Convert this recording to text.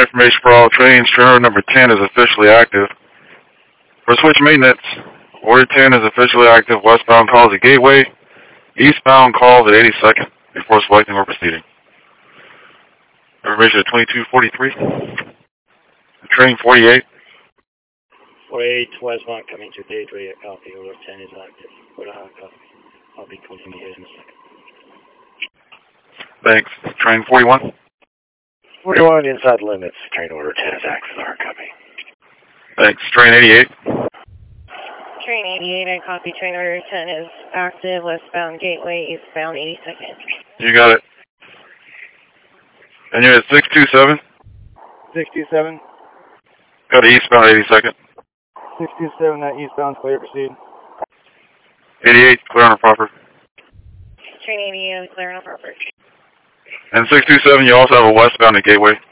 information for all trains. Train number 10 is officially active. For switch maintenance, order 10 is officially active. Westbound calls at Gateway. Eastbound calls at 82nd before selecting or proceeding. Information at 2243. Train 48. 48 westbound coming to Gateway. Copy. Order 10 is active. I'll be closing here in a second. Thanks. Train 41. 41 inside limits. Train order 10 is active. Our copy. Thanks. Train 88. Train 88, I copy. Train order 10 is active. Westbound Gateway, eastbound 82nd. You got it. And you're at 627? 627. Got it eastbound 82nd. 627, that eastbound clear, proceed. 88, clear on a proper. Train 88, clear on a proper. And 627, you also have a westbound at Gateway.